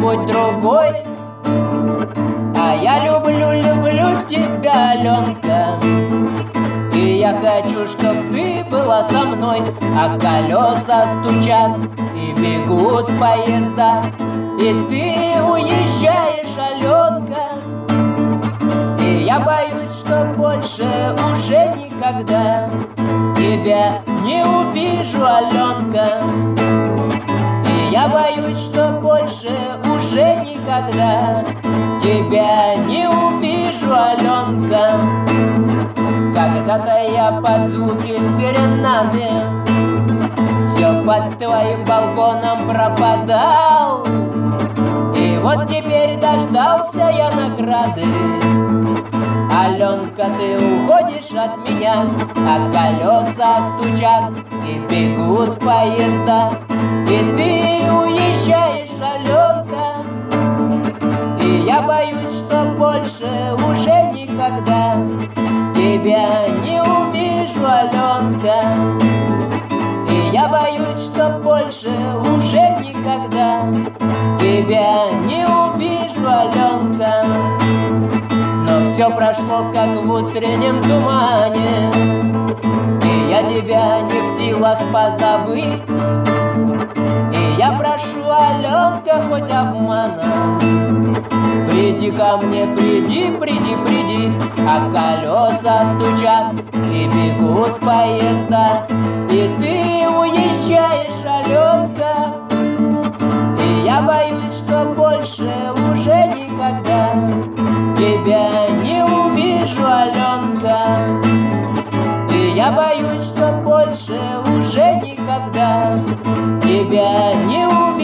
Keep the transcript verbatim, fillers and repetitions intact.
кто-нибудь другой. А я люблю, люблю тебя, Аленка, и я хочу, чтоб ты была со мной. А колеса стучат, и бегут поезда, и ты уезжаешь, Аленка. И я боюсь, что больше уже никогда тебя не увижу, Аленка. И я боюсь, что больше уже никогда тебя не увижу, Аленка. Когда-то я под звуки серенады все под твоим балконом пропадал, и вот теперь дождался я награды. Аленка, ты уходишь от меня, а колеса стучат, и бегут поезда, и ты уезжаешь, Аленка. И я боюсь, что больше уже никогда тебя не увижу, Аленка. И я боюсь, что больше уже никогда тебя не увижу, Аленка. Но все прошло, как в утреннем тумане, и я тебя не в силах позабыть. И я прошу, Аленка, хоть обманом, приди ко мне, приди, приди, приди. А колеса стучат, и бегут поезда, и ты уезжаешь, Аленка. И я боюсь, что больше уже никогда тебя не увижу, Аленка. И я боюсь, что больше уже никогда тебя не увижу.